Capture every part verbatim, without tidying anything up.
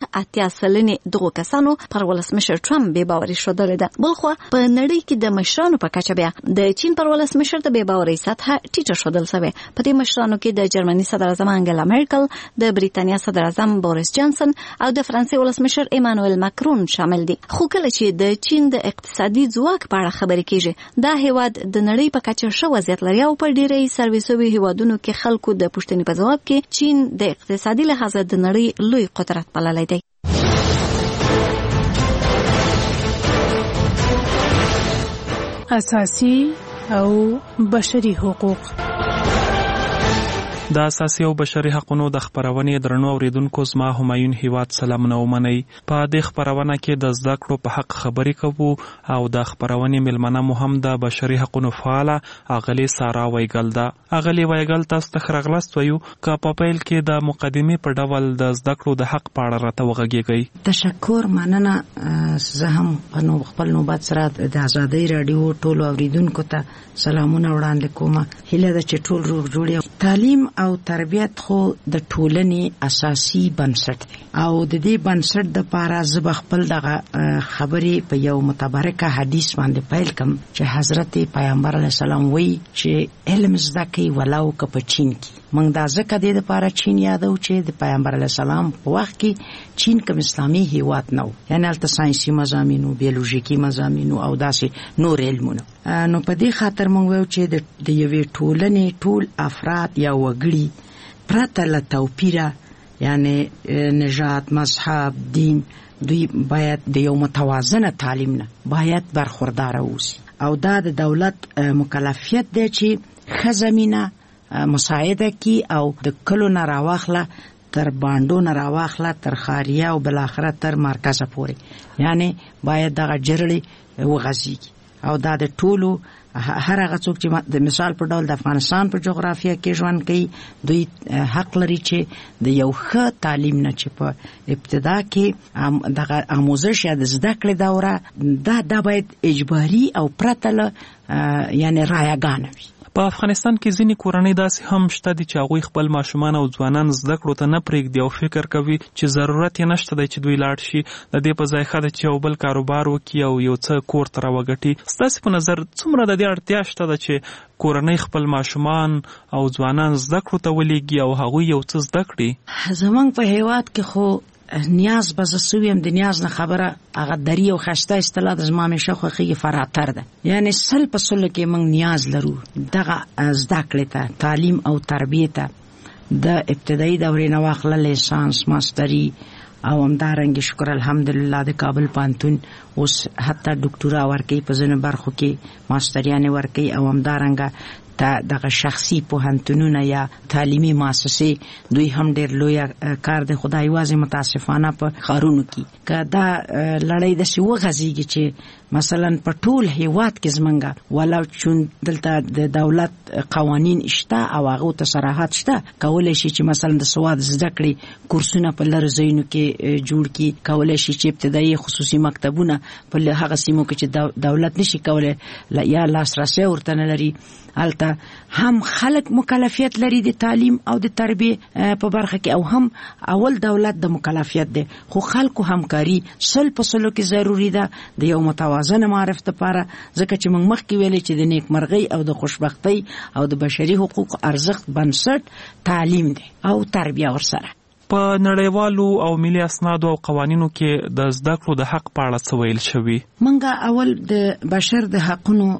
اتیا سلنې دغو کسانو پر ولسمشر ټرمپ بې باوري ښودلې ده. بلخوا په نړۍ کې د مشرانو په کچه بیا د چین پر ولسمشر د بې باورۍ سطحه ټیټه ښودل شوې. په دې مشرانو کې د جرمني صدر اعظم انګلا مرکل، د بریتانیا صدر اعظم بوریس جانسن او د فرانسې ولسمشر ایمانوئل ماکرون شامل دي. خو کله چې د چین د اقتصادي ځواک په اړه خبرې کیږي، دا هیواد د نړۍ په کچه ښه وضعیت لري او په ډیری سرویسوي هیوادونو کې خلکو د پوښتنې په ځواب کې چین د اقتصادي لحاظ د نړۍ لوی قدرت بللی دی. اساسي او بشري حقوق. د اساسي او بشري حقوقو د خبرونې درنو اوریدونکو زما همایون هیواد سلامونه ومنئ. په دې خبرونه کې د زده کړو په حق خبرې کوو او د خبرونې ملمنه مو هم د بشري حقوقو فعاله اغلی سارا ویګل ده. اغلی ویګل تاسو ته خرغلست ویو که په پیل کې د مقدمې په ډول د زده کړو د حق په اړه راته وغږیږئ. تشکر، مننه. زه هم په خپل نوبت سره د ازادۍ رادیو ټول اوریدونکو ته سلامونه وړاندې کوم. هیله ده چې ټول روغ جوړ. تعلیم او تربیت خو د ټولنې اساسي بنسټ دی او د دې بنسټ د پاره زه خپل دغه خبرې په یو متبرکه حدیث باندې پیل کوم چې حضرت پیغمبر علیه السلام وایي چې علم زده کوي ولو که په چین کې. موږ دا ځکه د دې لپاره چین یادو چې د پیغمبر علیه السلام په وخت کې چین کوم اسلامي هیواد نه و، یعنی هلته ساینسي مضامینو، بیولوژیکي مضامینو او داسې نور علمونه. نو په دې خاطر موږ وایو چې د یوې ټولنې ټول افراد یا وګړي پرته له توپیره، یعنی نژاد، مذهب، دین، دوی باید د یو متوازنه تعلیم نه باید برخوردار اوسي او دا د دولت مکلفیت دی چې ښه زمینه مساعده کی او د کلو نه راواخله تر باندو نه راواخله تر خاریه او بالاخره تر مرکزه پورې، یعنی باید دغه جرړې وغځیږي او دا د ټولو هر هغه څوک چې د مثال په ډول د افغانستان په جغرافیه کې ژوند کوي دوی حق لري چې د یو ښه تعلیم نه چې په ابتدا کې دغه آموزش یا د زده کړې دوره دا دا باید اجباري او پرته له یعنی رایګانه وي. په افغانستان کې ځینې کورنۍ داسې هم شته دي چې هغوی خپل ماشومان او ځوانان زده کړو ته نه پرېږدي او فکر کوي چې ضرورت یې نشته دی چې دوی لاړ شي، د دې په ځای ښه ده چې یو بل کاروبار وکړي او یو څه کور ته راوګټي. ستاسې په نظر څومره د دې اړتیا شته ده چې کورنۍ خپل ماشومان او ځوانان زده کړو ته ولېږي او هغوی یو څه زده کړي؟ زمونږ په هیواد کې خو نیاز به زه سویم د نیاز نه خبره هغه دری او خسته اصطلاح د زما همیشه خوښیږي فراتر ده، یعنی سل په سلو کې موږ نیاز لرو دغه زده کړې ته، تعلیم او تربیې ته، د ابتدایي دورې نه واخله لیسانس، ماستري او همدارنګه شکر الحمدلله د کابل پوهنتون اوس حتی ډاکټورا ورکوي، په ځینو برخو کې ماستریانې ورکوي او همدارنګه دغه شخصي پوهنتونونه یا تعلیمي مؤسسې دوی هم ډېر لوی کار دی. خدای یوازې متاسفانه په ښارونو کې که دا لړۍ داسې وغځېږي چې مثلا په ټول هیواد کې زمونږ ولو چون دلته د دولت قوانین شته او هغو ته صراحت شته، کولی شي چې مثلا د سواد زده کړې کورسونه په لرې ځایونو کې جوړ کړي، کولی شي چې ابتدایي خصوصي مکتبونه په هغه سیمو کې چې دولت نشي کولی یا لاسرسی ورته نه لري، هلته هم خلک مکلفیت لري د تعلیم او د تربیه په برخه کې او هم اول دولت د مکلفیت دی، خو خلکو همکاري سل په سلو کې ضروری ده د یو متوازن معرفت لپاره، ځکه چې موږ مخکې ویلې چې د نیکمرغۍ او د خوشبختۍ او د بشري حقوق ارزښت بنسټ تعلیم دی او تربیه ورسره. په نړیوالو او ملي اسنادو او قوانینو کې د زده کړو د حق په اړه څه ویل شوي؟ موږ اول د بشر د حقونو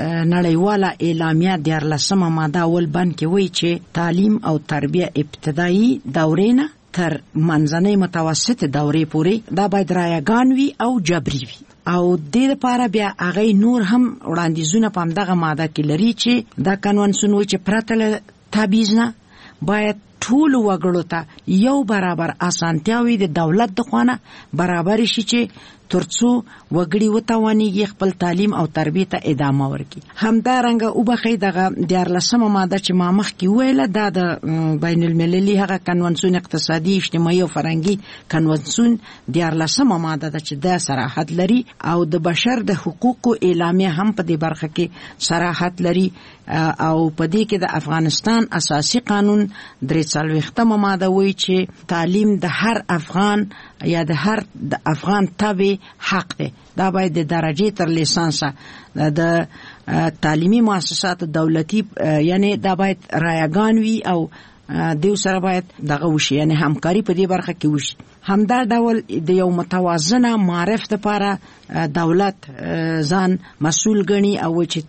نړیواله اعلامیه دیارلسمه ماده اول بند کې وایي چې تعلیم او تربیه ابتدایي دورې نه تر منځنۍ متوسطې دورې پورې دا باید رایګان وي او جبري وي او دې لپاره بیا هغه نور هم وړاندیزونه په همدغه ماده کې لري چې دا کنوانسیون وایي چې پرته له تبعیض نه باید ټول وګړو ته یو برابر اسانتیاوي د دولت د خوانه برابر شي چې ترڅو وګړي وتوانيږي خپل تعلیم او تربیه ته ادامه ورکړي. همدارنګه او بخې دغه دیارلسمه ماده چې ما مخکې ویله دا د بین المللي هغه کنوانسیون اقتصادي اجتماعي او فرهنګي کنوانسیون دیارلسمه ماده ده چې دا صراحت لري او د بشر د حقوقو اعلامیه هم په دې برخه کې صراحت لري او په دې کې د افغانستان اساسي قانون درې څلوېښتمه ماده وایي چې تعلیم د هر افغان یا د هر د افغان تبع حق دی. دا باید د درجه تر لیسانسه د تعلیمي مؤسسات دولتي یعنی دا باید رایگان وي او دیو سره باید دغه وشي، یعنی همکاري په دې برخه کې وشي. همدا ډول د یو متوازنه معرف لپاره دولت ځان مسؤل ګڼي او چې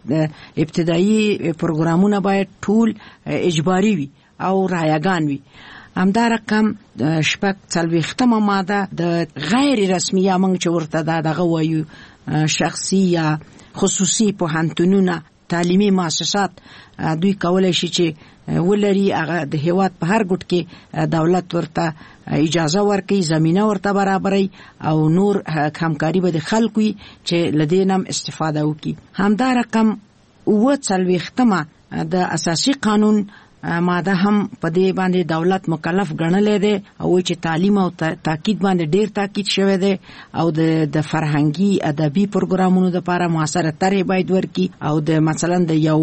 ابتدایي پروګرامونه باید ټول اجباري وي او رایگان وي. همدا رقم شپږ څلوېښتمه ماده د غیر رسمي یا موږ چې ورته دغه وایو شخصي یا خصوصي پوهنتونونه تعلیمي مؤسسات دوی کولای شي چې ولري هغه د هیواد په هر ګوټ کې دولت ورته اجازه ورکړي، زمينه ورته برابري او نور همکاري به د خلکو چې لدینم استفاده وکړي. همدا رقم اووه څلوېښتمه د اساسي قانون ماده هم په دې باندې دولت مکلف ګڼلې ده او چې تعلیم او تاکید باندې ډیر تاکید شوی دی او د د فرهنګي ادبي پروګرامونو لپاره موثره طرح باید ورکړي او د مثلا د یو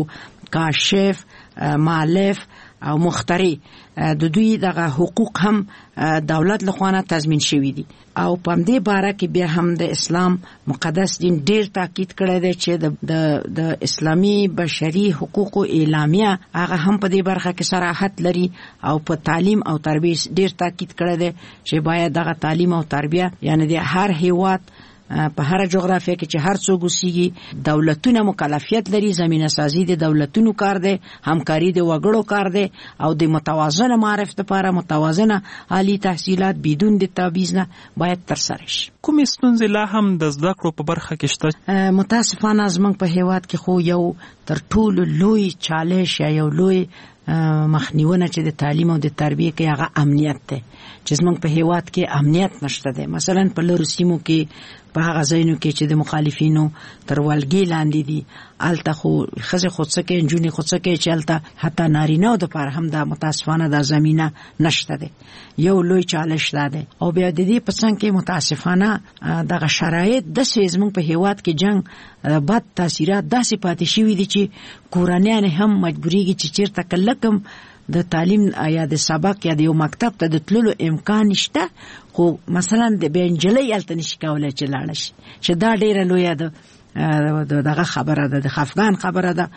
کاشف مؤلف او مخترع د دوی دغه حقوق هم دولت لخوا تضمین شوی دي. او په دې باره کې بیا هم د اسلام مقدس دین ډیر تاکید کړی دی چې د د اسلامي بشري حقوقو اعلامیه هغه هم په دې برخه کې صراحت لري او په تعلیم او تربیه ډیر تاکید کړی دی چې باید دغه تعلیم او تربیه یعنی د هر هیواد په هر جغرافیه کې چې هر څوک اوسېږي دولتونه مکلفیت لري، زمينه سازي د دولتونو کار دی، همکاري د وګړو کار دی او د متوازنه معرفت لپاره متوازنه عالی تحصیلات بدون د تبعیض نه باید ترسره شي. کومې ستونزې لا هم د زده کړو په برخه کې شته؟ متاسفانه زموږ په هیواد کې خو یو تر ټولو لوی چالش یا یو لوی مخنیونه چې د تعلیم او د تربیه کې هغه امنیت دی چې زموږ په هیواد کې امنیت نشته دی. مثلا په لوري سیمو کې په هغه ځایونو کې چې د مخالفینو تر ولګي لاندې دي الته خو ښځې خودسکې نجونې خودسکې چې الته حتی نارینه‌و دپاره هم دا متاسفانه دا زمینه نشته دی. یو لوی چالش دا دی. او بیا د دې په څنګ کې متاسفانه دغه شرایط داسې زموږ په هیواد کې جنگ بد تاثیرات داسې پاتې شوي دي چې کورنیان هم مجبوریږي چې چیرته کلکم د تعلیم یا د سبق یا د یو مکتب ته د تللو امکان شته خو مثلا د بنجلې الته نشي کولای چې لاړ شي چې دا ډیره لویه ده دغه خبره ده د خفګان خبره ده.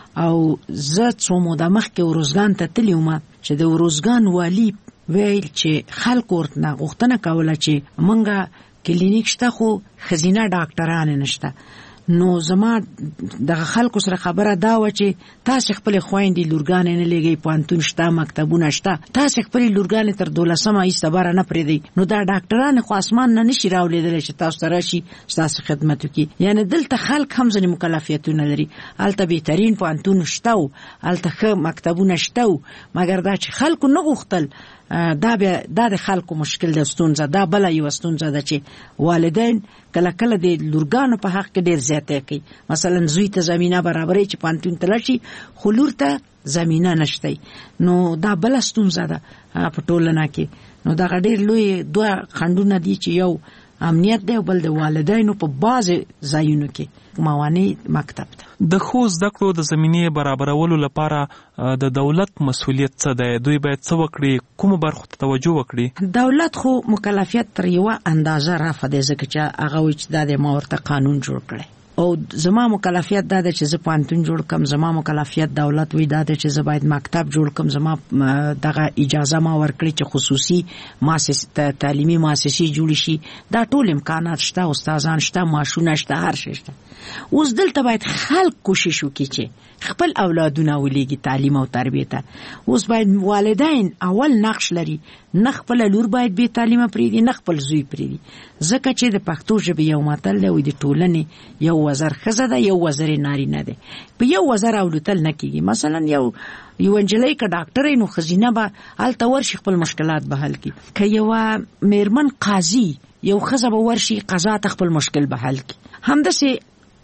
او زه څو موده مخکې وروزګان ته تللی وم چې د وروزګان والی ویل چې خلکو ورته غوښتنه کوله چې مونږه کلینیک شته خو خزینه ډاکټران نشته. نو زما دغه خلکو سره خبره دا و چې تاسو خپل خويندې لورګان نه لګي، پوهنتون شته، مکتبونه شته، تاسو خپل لورګان تر دولسمه ایستباره نه پریدي. نو دا ډاکټران خو اسمان نه نشي راولېدل چې تاسو سره شي تاسو خدمت وکړي. یعنی دلته خلک هم ځنې مکلفیتونه لري، الته بهترین پوهنتون شته، الته ښه مکتبونه شته، مګر دا چې خلکو نه غوښتل دا به دا د خلکو مشکل د ستونزه دا بل یو ستونزه ده چې والدین کله کله د لورګانو په حق کې ډیر زیاته کوي. مثلا زوی ته زمينه برابرې چې پانتون تلشي خو لور ته زمينه نشته. نو دا بل ستونزه ده په ټولنه کې. نو دا ډیر لوی دوه خندونه دي چې یو امنیت دی او بل د والدینو په بازه ځایونو کې موانع مکتب ده. د خو زده کړو د زمینې برابرولو لپاره د دولت مسؤلیت څه دی؟ دوی باید څه وکړي؟ کوم برخو ته توجه وکړي؟ دولت خو مکلفیت تر یو اندازه رافع دی ځکه چې هغه وایي چې دا د ما ورته قانون جوړ کړی او زما مکلفیت دا ده چې زه پوهنتون جوړ کم، زما مکلفیت دولت وی دا ده چې زه باید مکتب جوړ کم، زما دغه اجازه ما ورکړي چې خصوصي مؤسسه تعلیمي مؤسسې جوړ شي. دا ټول امکانات شته، استادان شته، ماشونه شته، هر شی شته. اوس دلته باید خلک کوشش وکړي چې خپل اولادونه ولېږي تعلیم او تربیه ته. اوس باید والدین اول نقش لري، نه خپل لور باید به تعلیم پریدي نه خپل زوی پریدي، ځکه چې د پښتو ژبې یو متل دی د ټولنې یو وزر ښځه ده یو وزر نارینه ده. په یو وزر اولوتل نه کیږي. مثلا یو یو انجلۍ که ډاکټر نو خزینه به هلته ورشي خپل مشکلات به حل کړي. که یو میرمن قاضي یو ښځه به ورشي قضا ته خپل مشکل به حل کړي. همداسې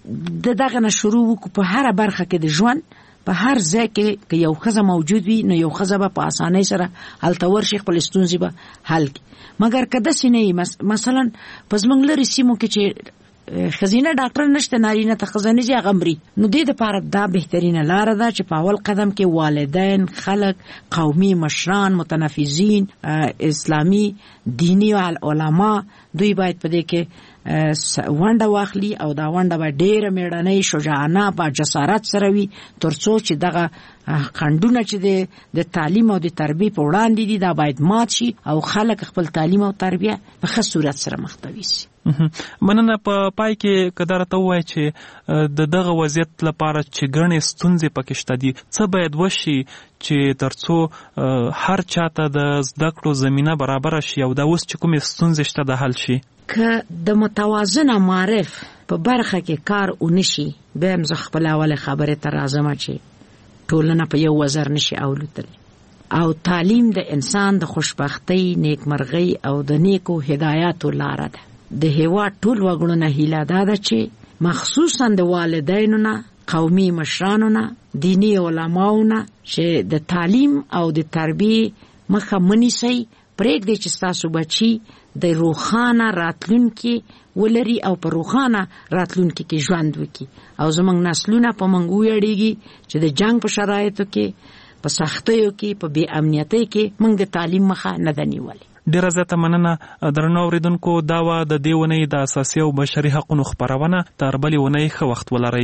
د دغه نه شروع وکړو په هر برخه کې د ژوند په هر ځای کې که یو ښځه موجود وي نو یو ښځه به په اسانۍ سره هلته ورشي خپل ستونزې به حل کړي. مګر که داسې نه وي مثلا په زموږ لرې سیمو کې چې خزینه ډاکټر نشته نارینه ته خزانه جي غمري نو دې لپاره دا بهترینه لار ده چې په اول قدم کې والدین خلک قومي مشران متنفذین اسلامی دینی علما دوی باید په دې کې ونډه واخلي او دا ونډه به ډېره میړنۍ شجاعانه با جسارت سره وي ترڅو چې دغه خنډونه چې د تعلیم او د تربیه په وړاندې دي دا باید مات شي او خلک خپل تعلیم او تربیه په ښه صورت سره مخته شي. مننه. په پای کې کدار ته وای چې د دغه وضعیت لپاره چې ګڼې ستونزې پکې شته دي څه باید وشي چې ترڅو هر چاته د زده کړو زمينه برابر شي او دا اوس چې کومې ستونزې شته د حل شي. که د متوازن معرف په برخه کې کار ونشي به هم زه خپل اوله خبره ته راځم چې ټولنه په یو وزر نشي اولوتل او تعلیم د انسان د خوشبختی نیکمرغي او د نیکو هدایاتو لار ده. د هیواد ټول وګړو هیله ده چې مخصوصا د والدینو نه قومي مشرانو نه دینی علماو نه چې د تعلیم او د تربیه مخه منیسي پرېږدي چې تاسو بچي د روخانه راتلونکي ولري او په روخانه راتلونکي کې ژوند وکړي او زموږ نسلونه په موږ ویاړيږي چې د جنگ په شرایطو کې په سختیو کې په بې امنیتۍ کې موږ د تعلیم مخه نه دنیولې. ډیره زیاته مننه. درنو اوریدونکو دا و د دې ونې د اساسي او بشري حقوقو خبرونه تر بلې ونې ښه وخت ولرئ.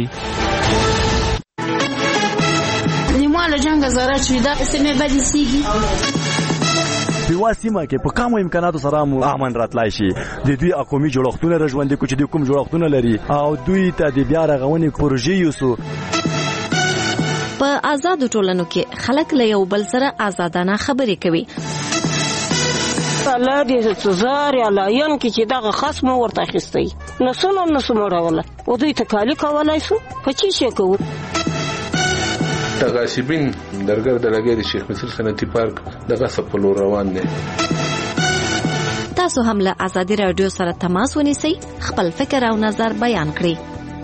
نیماله جنگ زاره چې دا سمې بدې سیږي په سیمه کې په کومو امکاناتو سره مو امن راتلای شي د دوی اقومي جوړښتونه رژوندې کو چې د کوم جوړښتونه لري او دوی ته د بیا رغونې پروژې یوسو. په آزاد ټولنو کې خلک له یو بل سره آزادانه خبرې کوي. الله دې سزار یا لاین کې چې دغه خصم ورته اخیستي نسونه نسمه راوله او دوی تکالی کولای شو په چی شي کوو. تغاصبین درګر د لګي د شیخ مصر صنعتي پارک دغه سپلو روان دي. تاسو هم له آزادي رادیو سره تماس ونیسئ خپل فکر او نظر بیان کړئ.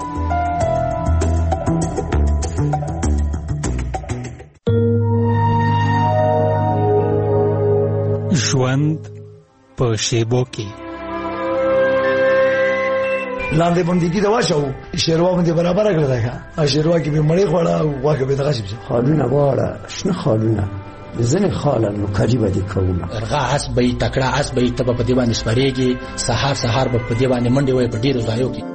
ژوند په شیبو کې لاندې باندې کی دا واښو شیروا باندې برابر کړل دا شیروا کې به مړی خوړه او واګه به دغه شي خالونه واړه شنه خالونه ځنه خاله نو قریبه دي کومه ارغه اس به تکړه اس به ته په دی باندې سپریږي سحر سحر په دی باندې منډي وای په ډیرو ځایو کې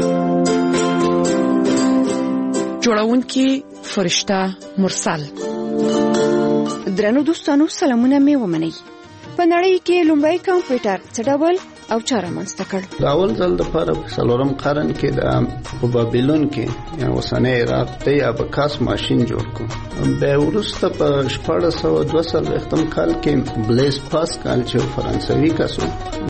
جوړونکي فرشته مرسل. درنو دوستانو سلامونه مې ومنئ. په نړۍ کې لومړی کمپیوټر څه ډول او چاره منځته کړ؟ د اول ځل دپاره په څلورم قرن کې د بابلون کې یا اوسنی عراق دی ابکاس ماشین جوړ کړ. بیا وروسته په شپاړس سوه دوه څلوېښتم کال کې بلیز پاسکال چې فرانسوي کس و